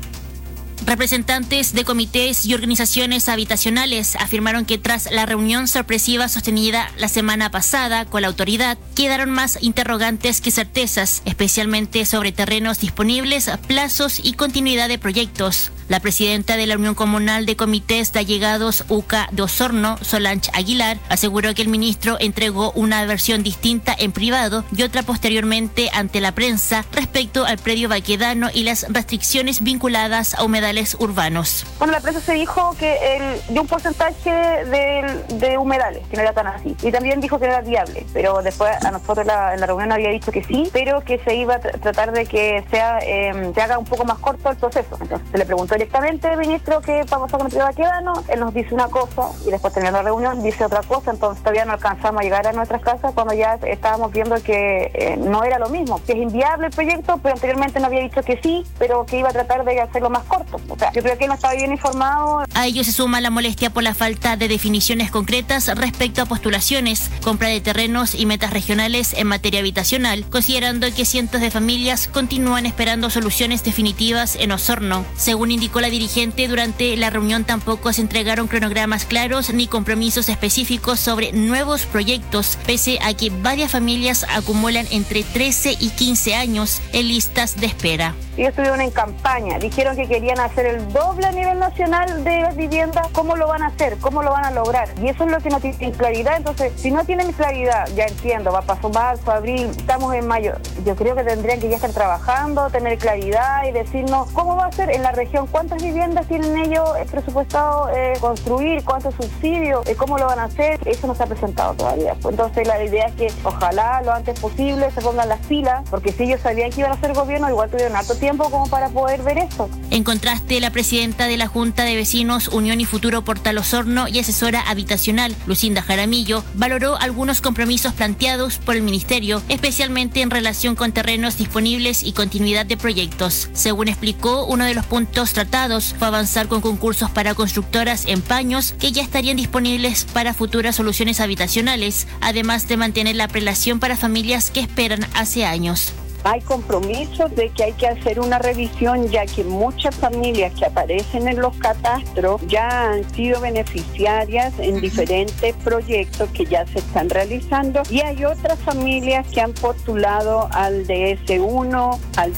Representantes de comités y organizaciones habitacionales afirmaron que tras la reunión sorpresiva sostenida la semana pasada con la autoridad, quedaron más interrogantes que certezas, especialmente sobre terrenos disponibles, plazos y continuidad de proyectos. La presidenta de la Unión Comunal de Comités de Allegados UCA de Osorno, Solange Aguilar, aseguró que el ministro entregó una versión distinta en privado y otra posteriormente ante la prensa respecto al predio Baquedano y las restricciones vinculadas a humedales urbanos. Bueno, la prensa se dijo que dio un porcentaje de humedales, que no era tan así. Y también dijo que no era viable, pero después a nosotros en la reunión había dicho que sí, pero que se iba a tratar de que se haga un poco más corto el proceso. Entonces se le preguntó directamente, ministro, ¿qué pasó con el predio Baquedano? Él nos dice una cosa y después terminando la reunión dice otra cosa, entonces todavía no alcanzamos a llegar a nuestras casas cuando ya estábamos viendo que no era lo mismo, que es inviable el proyecto, pero anteriormente nos había dicho que sí, pero que iba a tratar de hacerlo más corto. O sea, yo creo que él no estaba bien informado. A ello se suma la molestia por la falta de definiciones concretas respecto a postulaciones, compra de terrenos y metas regionales en materia habitacional, considerando que cientos de familias continúan esperando soluciones definitivas en Osorno. Según indicó la dirigente, durante la reunión tampoco se entregaron cronogramas claros ni compromisos específicos sobre nuevos proyectos, pese a que varias familias acumulan entre 13 y 15 años en listas de espera. Ellos estuvieron en campaña, dijeron que querían hacer el doble a nivel nacional de las viviendas. ¿Cómo lo van a hacer? ¿Cómo lo van a lograr? Y eso es lo que no tienen claridad. Entonces, si no tienen claridad, ya entiendo, va a pasar marzo, abril, estamos en mayo. Yo creo que tendrían que ya estar trabajando, tener claridad y decirnos cómo va a ser en la región, cuántas viviendas tienen ellos presupuestado construir, cuántos subsidios, cómo lo van a hacer. Eso no se ha presentado todavía. Entonces, la idea es que ojalá lo antes posible se pongan las pilas, porque si ellos sabían que iban a hacer gobierno, igual tuvieron harto tiempo como para poder ver esto. En contraste, la presidenta de la Junta de Vecinos Unión y Futuro Portal Osorno y asesora habitacional, Lucinda Jaramillo, valoró algunos compromisos planteados por el ministerio, especialmente en relación con terrenos disponibles y continuidad de proyectos. Según explicó, uno de los puntos tratados fue avanzar con concursos para constructoras en Paños que ya estarían disponibles para futuras soluciones habitacionales, además de mantener la prelación para familias que esperan hace años. Hay compromisos de que hay que hacer una revisión, ya que muchas familias que aparecen en los catastros ya han sido beneficiarias en diferentes proyectos que ya se están realizando, y hay otras familias que han postulado al DS1, al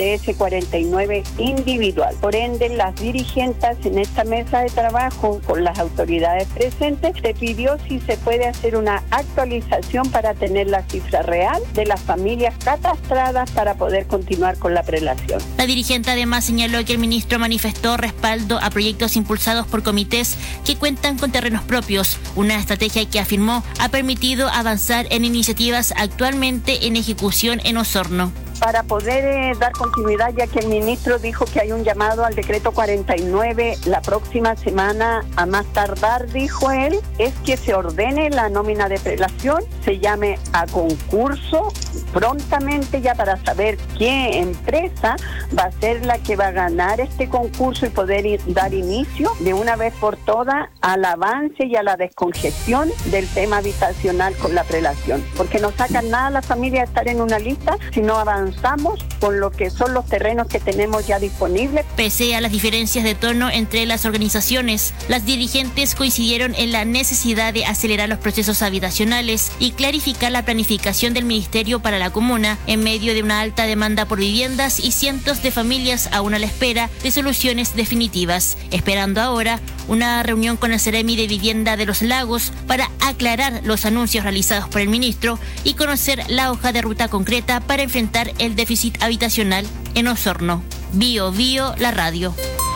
DS49 individual. Por ende, las dirigentes en esta mesa de trabajo con las autoridades presentes se pidió si se puede hacer una actualización para tener la cifra real de las familias catastradas para poder continuar con la prelación. La dirigente además señaló que el ministro manifestó respaldo a proyectos impulsados por comités que cuentan con terrenos propios, una estrategia que afirmó ha permitido avanzar en iniciativas actualmente en ejecución en Osorno. para poder dar continuidad, ya que el ministro dijo que hay un llamado al decreto 49 la próxima semana, a más tardar, dijo él, es que se ordene la nómina de prelación, se llame a concurso prontamente ya para saber qué empresa va a ser la que va a ganar este concurso y poder dar inicio de una vez por todas al avance y a la descongestión del tema habitacional con la prelación, porque no sacan nada a la familia de estar en una lista si no avanzamos con lo que son los terrenos que tenemos ya disponibles. Pese a las diferencias de tono entre las organizaciones, las dirigentes coincidieron en la necesidad de acelerar los procesos habitacionales y clarificar la planificación del Ministerio para la comuna en medio de una alta demanda por viviendas y cientos de familias aún a la espera de soluciones definitivas, esperando ahora una reunión con el Ceremi de Vivienda de los Lagos para aclarar los anuncios realizados por el ministro y conocer la hoja de ruta concreta para enfrentar el déficit habitacional en Osorno. Bio Bio, la radio.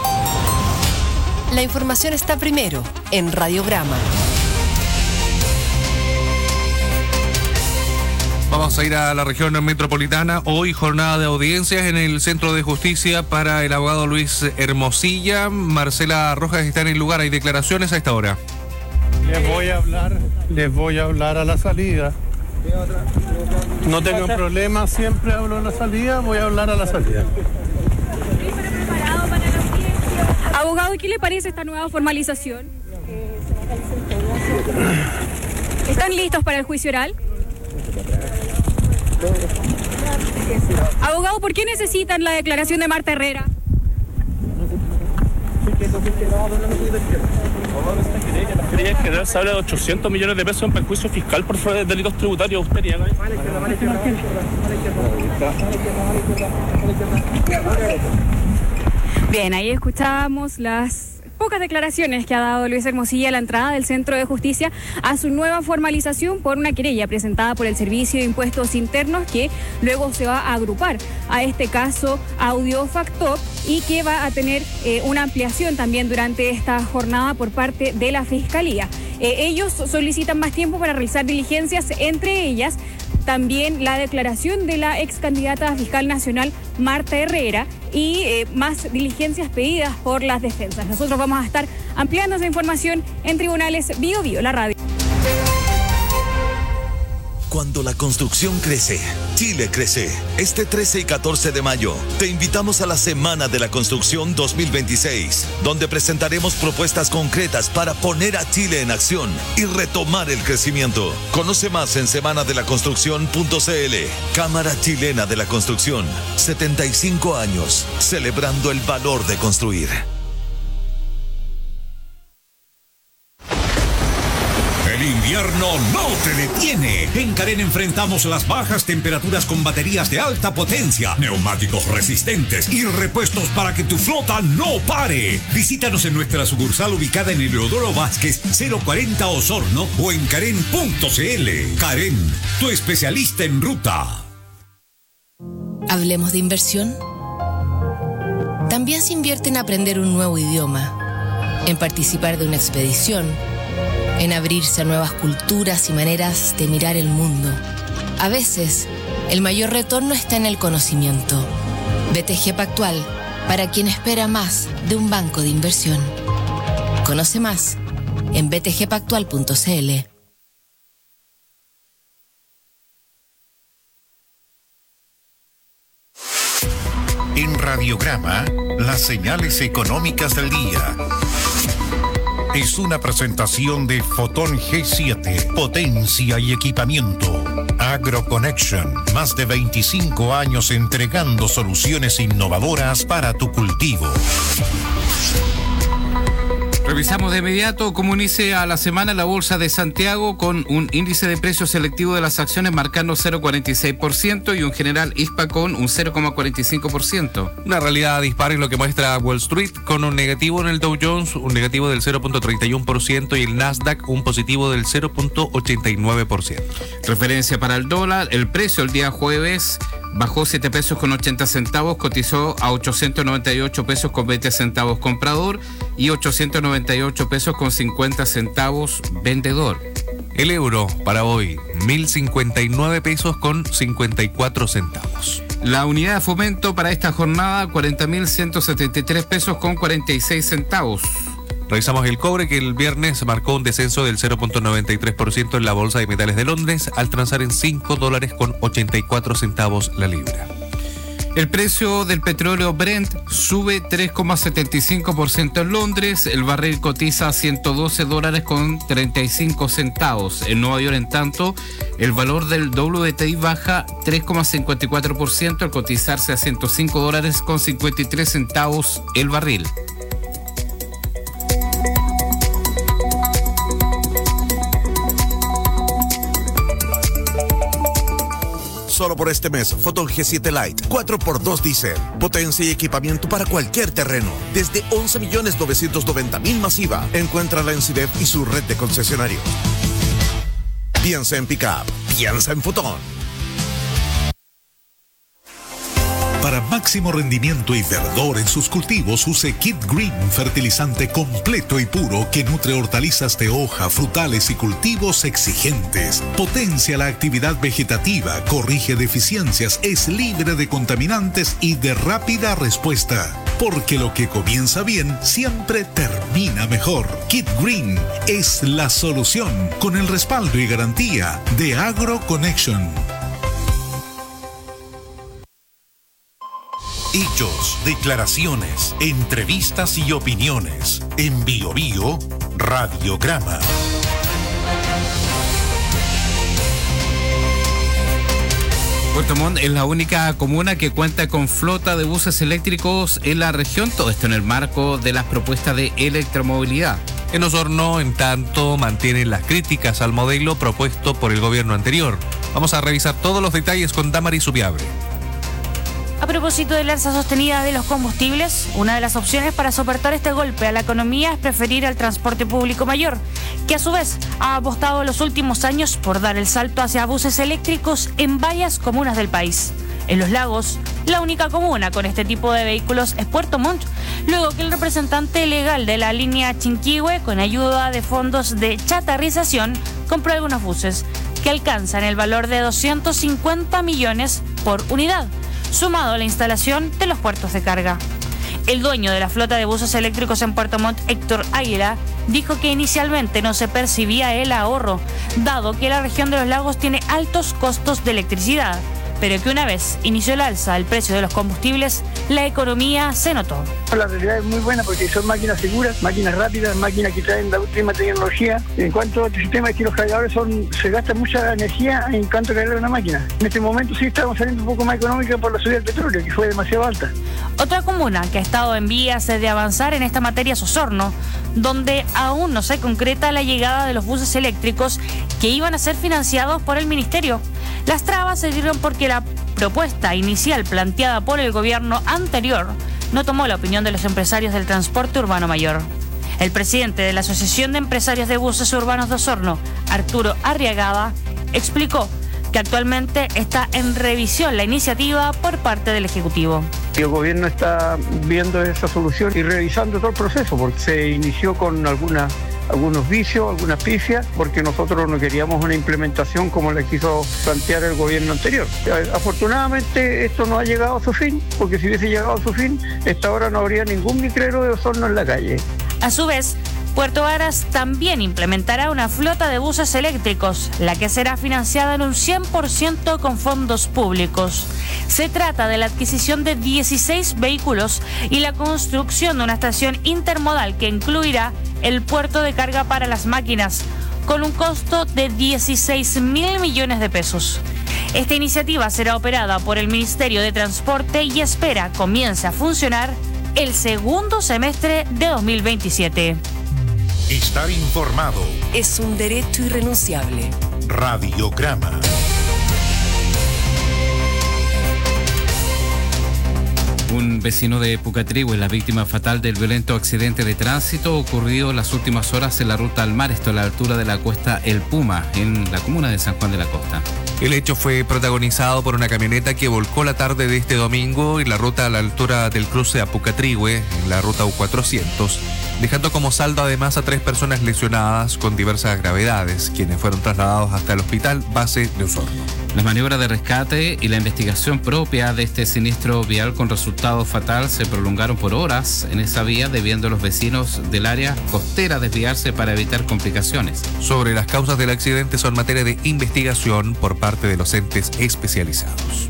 La información está primero en Radiograma. Vamos a ir a la región metropolitana. Hoy jornada de audiencias en el Centro de Justicia para el abogado Luis Hermosilla. Marcela Rojas está en el lugar. Hay declaraciones a esta hora. Les voy a hablar a la salida. No tengan problema, siempre hablo a la salida, voy a hablar a la salida. Abogado, ¿qué le parece esta nueva formalización? ¿Están listos para el juicio oral? Abogado, ¿por qué necesitan la declaración de Marta Herrera? La querella general se habla de 800 millones de pesos en perjuicio fiscal por delitos tributarios. Bien, ahí escuchábamos las pocas declaraciones que ha dado Luis Hermosilla a la entrada del Centro de Justicia a su nueva formalización por una querella presentada por el Servicio de Impuestos Internos, que luego se va a agrupar a este caso Audiofactor y que va a tener una ampliación también durante esta jornada por parte de la Fiscalía. Ellos solicitan más tiempo para realizar diligencias, entre ellas también la declaración de la ex candidata a fiscal nacional Marta Herrera y más diligencias pedidas por las defensas. Nosotros vamos a estar ampliando esa información en Tribunales Bio Bio, la radio. Cuando la construcción crece, Chile crece. Este 13 y 14 de mayo, te invitamos a la Semana de la Construcción 2026, donde presentaremos propuestas concretas para poner a Chile en acción y retomar el crecimiento. Conoce más en semanadelaconstrucción.cl. Cámara Chilena de la Construcción, 75 años, celebrando el valor de construir. El invierno no te detiene. En Carén enfrentamos las bajas temperaturas con baterías de alta potencia, neumáticos resistentes y repuestos para que tu flota no pare. Visítanos en nuestra sucursal ubicada en Eleodoro Vázquez 040 Osorno o en Carén.cl. Carén, tu especialista en ruta. Hablemos de inversión. También se invierte en aprender un nuevo idioma, en participar de una expedición, en abrirse a nuevas culturas y maneras de mirar el mundo. A veces, el mayor retorno está en el conocimiento. BTG Pactual, para quien espera más de un banco de inversión. Conoce más en btgpactual.cl. En Radiograma, las señales económicas del día. Es una presentación de Fotón G7, potencia y equipamiento. AgroConnection, más de 25 años entregando soluciones innovadoras para tu cultivo. Revisamos de inmediato cómo inicia la semana la Bolsa de Santiago, con un índice de precios selectivo de las acciones marcando 0,46% y un general ISPA con un 0,45%. Una realidad dispar en lo que muestra Wall Street, con un negativo en el Dow Jones, un negativo del 0,31% y el Nasdaq un positivo del 0,89%. Referencia para el dólar, el precio el día jueves bajó 7 pesos con 80 centavos, cotizó a 898 pesos con 20 centavos comprador y 898 pesos con 50 centavos vendedor. El euro para hoy, 1.059 pesos con 54 centavos. La unidad de fomento para esta jornada, 40.173 pesos con 46 centavos. Revisamos el cobre, que el viernes marcó un descenso del 0.93% en la Bolsa de Metales de Londres, al transar en $5 con 84 centavos la libra. El precio del petróleo Brent sube 3,75% en Londres. El barril cotiza a $112 con 35 centavos. En Nueva York, en tanto, el valor del WTI baja 3,54% al cotizarse a $105 con 53 centavos el barril. Solo por este mes, Foton G7 Lite, 4x2 diésel, potencia y equipamiento para cualquier terreno, desde 11.990.000 masiva. Encuéntrala en CIDEF y su red de concesionarios. Piensa en Pickup, piensa en Foton. Para máximo rendimiento y verdor en sus cultivos, use Kit Green, fertilizante completo y puro que nutre hortalizas de hoja, frutales y cultivos exigentes. Potencia la actividad vegetativa, corrige deficiencias, es libre de contaminantes y de rápida respuesta. Porque lo que comienza bien siempre termina mejor. Kit Green es la solución, con el respaldo y garantía de AgroConnection. Hechos, declaraciones, entrevistas y opiniones. En Bio Bio, Radiograma. Puerto Montt es la única comuna que cuenta con flota de buses eléctricos en la región, todo esto en el marco de las propuestas de electromovilidad. En Osorno, en tanto, mantienen las críticas al modelo propuesto por el gobierno anterior. Vamos a revisar todos los detalles con Damaris Subiabre. A propósito del alza sostenida de los combustibles, una de las opciones para soportar este golpe a la economía es preferir al transporte público mayor, que a su vez ha apostado en los últimos años por dar el salto hacia buses eléctricos en varias comunas del país. En Los Lagos, la única comuna con este tipo de vehículos es Puerto Montt, luego que el representante legal de la línea Chinquihue, con ayuda de fondos de chatarrización, compró algunos buses que alcanzan el valor de 250 millones por unidad, sumado a la instalación de los puertos de carga. El dueño de la flota de buses eléctricos en Puerto Montt, Héctor Águila, dijo que inicialmente no se percibía el ahorro, dado que la región de Los Lagos tiene altos costos de electricidad, pero que una vez inició el alza del precio de los combustibles, la economía se notó. La realidad es muy buena porque son máquinas seguras, máquinas rápidas, máquinas que traen la última tecnología. En cuanto a este sistema, es que los cargadores se gasta mucha energía en cuanto a cargar una máquina. En este momento sí estamos saliendo un poco más económica por la subida del petróleo, que fue demasiado alta. Otra comuna que ha estado en vías de avanzar en esta materia es Osorno, donde aún no se concreta la llegada de los buses eléctricos que iban a ser financiados por el ministerio. Las trabas se dieron porque la propuesta inicial planteada por el gobierno anterior no tomó la opinión de los empresarios del transporte urbano mayor. El presidente de la Asociación de Empresarios de Buses Urbanos de Osorno, Arturo Arriagada, explicó que actualmente está en revisión la iniciativa por parte del Ejecutivo. El gobierno está viendo esa solución y revisando todo el proceso, porque se inició con algunos vicios, algunas pifias, porque nosotros no queríamos una implementación como la quiso plantear el gobierno anterior. Afortunadamente esto no ha llegado a su fin, porque si hubiese llegado a su fin, esta hora no habría ningún micrero de Osorno en la calle. A su vez, Puerto Varas también implementará una flota de buses eléctricos, la que será financiada en un 100% con fondos públicos. Se trata de la adquisición de 16 vehículos y la construcción de una estación intermodal que incluirá el puerto de carga para las máquinas, con un costo de 16.000 millones de pesos. Esta iniciativa será operada por el Ministerio de Transporte y espera comience a funcionar el segundo semestre de 2027. Estar informado es un derecho irrenunciable. Radiograma. Un vecino de Pucatrihue es la víctima fatal del violento accidente de tránsito ocurrido en las últimas horas en la ruta al mar, esto a la altura de la cuesta El Puma, en la comuna de San Juan de la Costa. El hecho fue protagonizado por una camioneta que volcó la tarde de este domingo en la ruta a la altura del cruce a Pucatrihue, en la ruta U400, dejando como saldo además a 3 personas lesionadas con diversas gravedades, quienes fueron trasladados hasta el hospital base de Osorno. Las maniobras de rescate y la investigación propia de este siniestro vial con resultado fatal se prolongaron por horas en esa vía, debiendo los vecinos del área costera desviarse para evitar complicaciones. Sobre las causas del accidente son materia de investigación por parte de los entes especializados.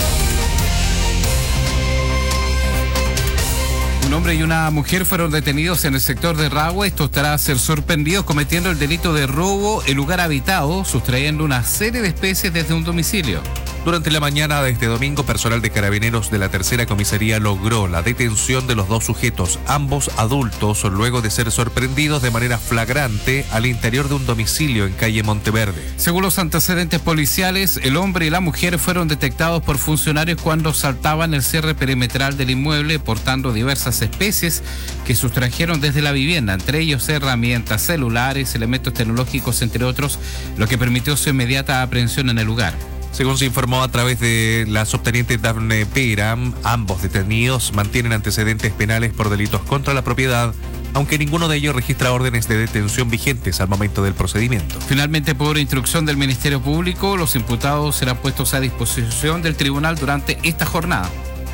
Un hombre y una mujer fueron detenidos en el sector de Rahue, esto tras ser sorprendidos cometiendo el delito de robo en lugar habitado, sustrayendo una serie de especies desde un domicilio. Durante la mañana de este domingo, personal de Carabineros de la tercera comisaría logró la detención de los dos sujetos, ambos adultos, luego de ser sorprendidos de manera flagrante al interior de un domicilio en calle Monteverde. Según los antecedentes policiales, el hombre y la mujer fueron detectados por funcionarios cuando saltaban el cierre perimetral del inmueble portando diversas especies que sustrajeron desde la vivienda, entre ellos herramientas, celulares, elementos tecnológicos, entre otros, lo que permitió su inmediata aprehensión en el lugar. Según se informó a través de la subteniente Dafne Pera, ambos detenidos mantienen antecedentes penales por delitos contra la propiedad, aunque ninguno de ellos registra órdenes de detención vigentes al momento del procedimiento. Finalmente, por instrucción del Ministerio Público, los imputados serán puestos a disposición del tribunal durante esta jornada.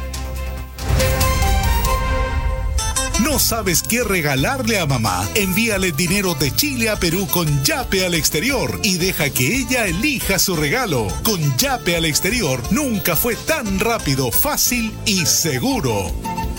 ¿No sabes qué regalarle a mamá? Envíale dinero de Chile a Perú con Yape al exterior y deja que ella elija su regalo. Con Yape al exterior nunca fue tan rápido, fácil y seguro.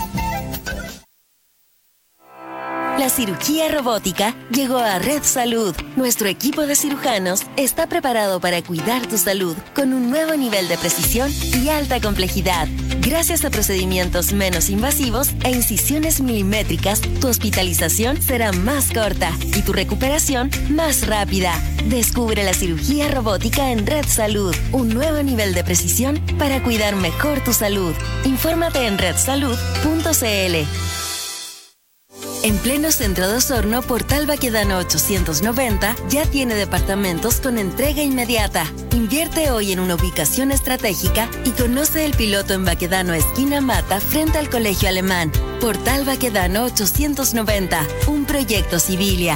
La cirugía robótica llegó a Red Salud. Nuestro equipo de cirujanos está preparado para cuidar tu salud con un nuevo nivel de precisión y alta complejidad. Gracias a procedimientos menos invasivos e incisiones milimétricas, tu hospitalización será más corta y tu recuperación más rápida. Descubre la cirugía robótica en Red Salud, un nuevo nivel de precisión para cuidar mejor tu salud. Infórmate en redsalud.cl. En pleno centro de Osorno, Portal Baquedano 890 ya tiene departamentos con entrega inmediata. Invierte hoy en una ubicación estratégica y conoce el piloto en Baquedano esquina Mata frente al Colegio Alemán. Portal Baquedano 890, un proyecto Civilia.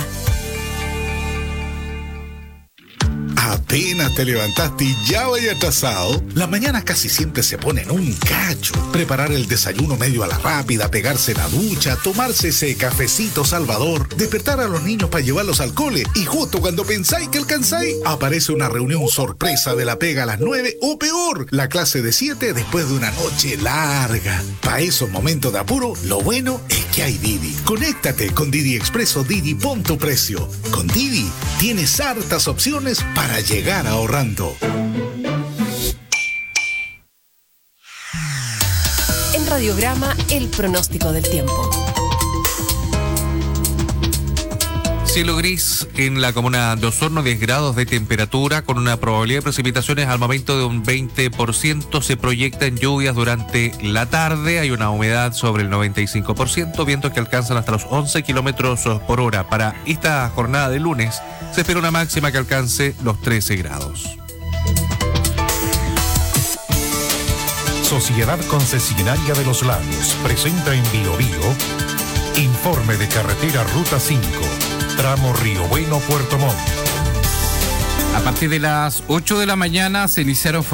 Apenas te levantaste y ya vaya atrasado. Las mañanas casi siempre se ponen un cacho. Preparar el desayuno medio a la rápida, pegarse la ducha, tomarse ese cafecito salvador, despertar a los niños para llevarlos al cole y justo cuando pensáis que alcanzáis, aparece una reunión sorpresa de la pega a las 9 o peor, la clase de 7 después de una noche larga. Para esos momentos de apuro, lo bueno es que hay Didi. Conéctate con Didi Expreso Didi, pon tu precio. Con Didi tienes hartas opciones para llegar ahorrando. En Radiograma, el pronóstico del tiempo. Cielo gris en la comuna de Osorno, 10 grados de temperatura, con una probabilidad de precipitaciones al momento de un 20%. Se proyectan lluvias durante la tarde, hay una humedad sobre el 95%, vientos que alcanzan hasta los 11 kilómetros por hora. Para esta jornada de lunes se espera una máxima que alcance los 13 grados. Sociedad Concesionaria de los Lagos presenta en Biobío informe de carretera Ruta 5, tramo Río Bueno, Puerto Montt. A partir de las 8 de la mañana se iniciaron